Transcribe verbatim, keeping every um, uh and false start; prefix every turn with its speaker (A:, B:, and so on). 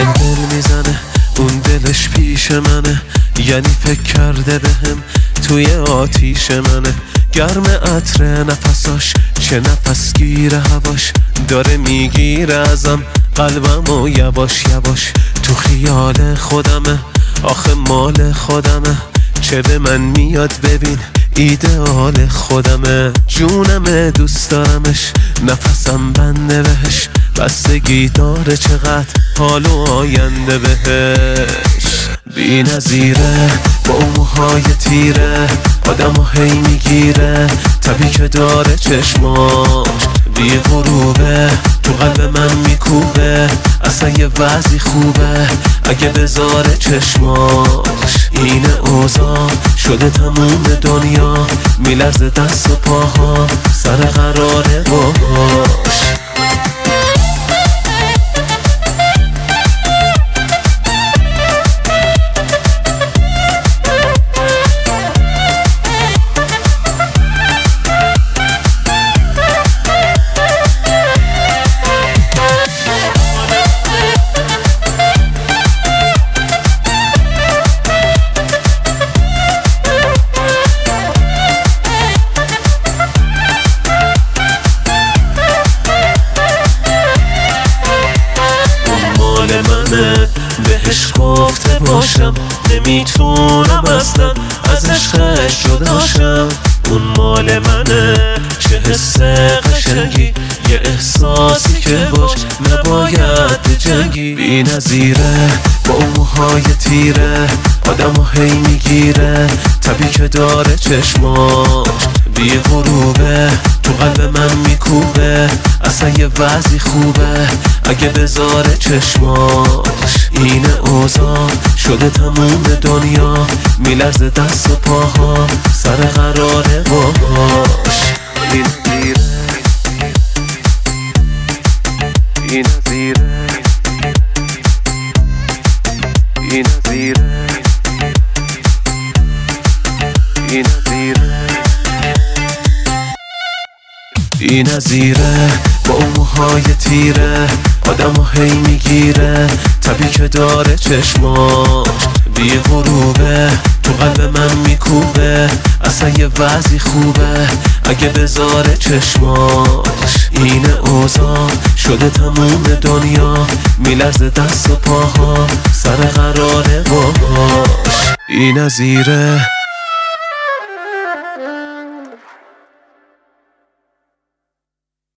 A: بهم دل میزنه، اون دلش پیش منه، یعنی فکر کرده بهم توی آتیش منه. گرم عطر نفساش، چه نفس گیره هواش، داره میگیره ازم قلبم و یواش یواش. تو خیال خودمه، آخه مال خودمه، چه به من میاد ببین ایدئال خودمه. جونمه دوست دارمش، نفسم بنده بهش، بستگی داره چقدر حال و آینده بهش. بی نظیره با اون موهای تیره، آدمو هی میگیره، تبی که داره چشماش بی غروبه، تو قلب من میکوبه، اصلا یه وضعی خوبه اگه بذاره چشماش. این اوضاع شده تموم دنیا، میلرزه دست و پاها، سر قراره باش. منه بهش گفته باشم، نمیتونم اصلا از عشقش جداشم. اون مال منه، چه حس قشنگی، یه احساسی که باش نباید بجنگی. بی نظیره با اون موهای تیره، آدمو هی میگیره، تبی که داره چشماش بی غروبه، تو قلب من میکوبه، اصلا یه وضعی خوبه اگه بذاره چشماش. این اوضاع شده تموم دنیا، میلرزه دست و پاها، سر قراره باش. بی نظیره بی نظیره بی نظیره بی نظیره بی نظیره با اون موهای تیره، آدمو هی میگیره، تبی که داره چشماش بی غروبه، تو قلب من میکوبه، اصلا یه وضعی خوبه اگه بذاره چشماش. این اوضاع شده تموم دنیا، میلرزه دست و پاها، سر قراره باش. بی نظیره